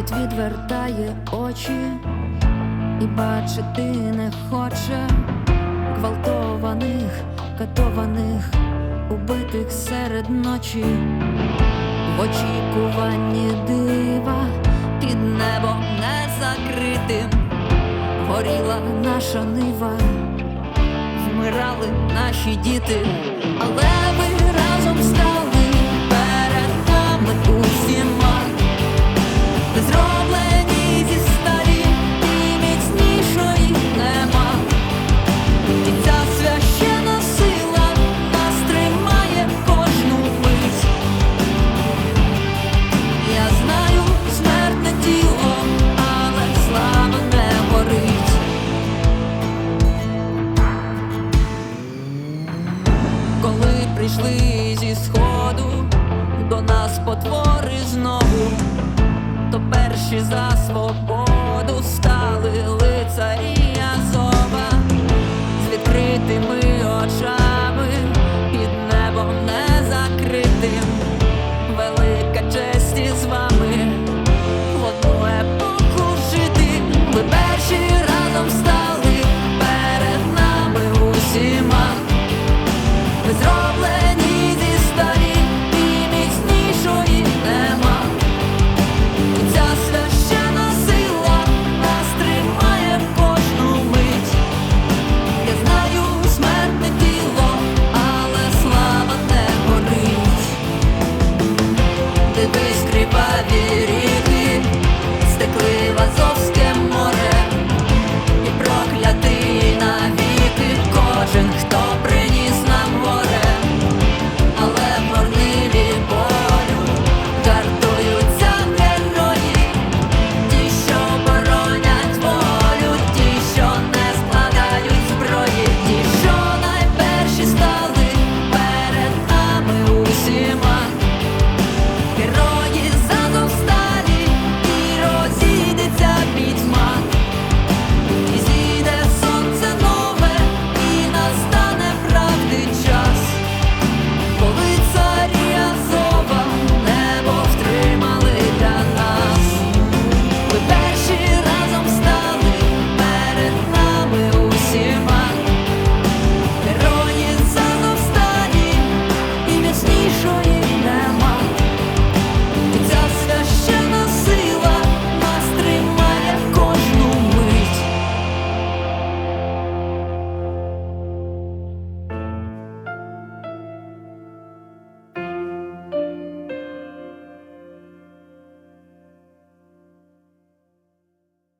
Світ відвертає очі і бачити не хоче гвалтованих, катованих, убитих серед ночі. В очікуванні дива під небом незакритим горіла наша нива, вмирали наші діти, але ви разом стали перед нами усіма. Ви зроблені зі сталі, і міцнішої нема. І ця священна сила нас тримає кожну мить. Я знаю, смертне тіло, але слава не горить. Коли прийшли зі сходу до нас потвори знову, то перші за свободу стали лицарі Азова з відкритими очами.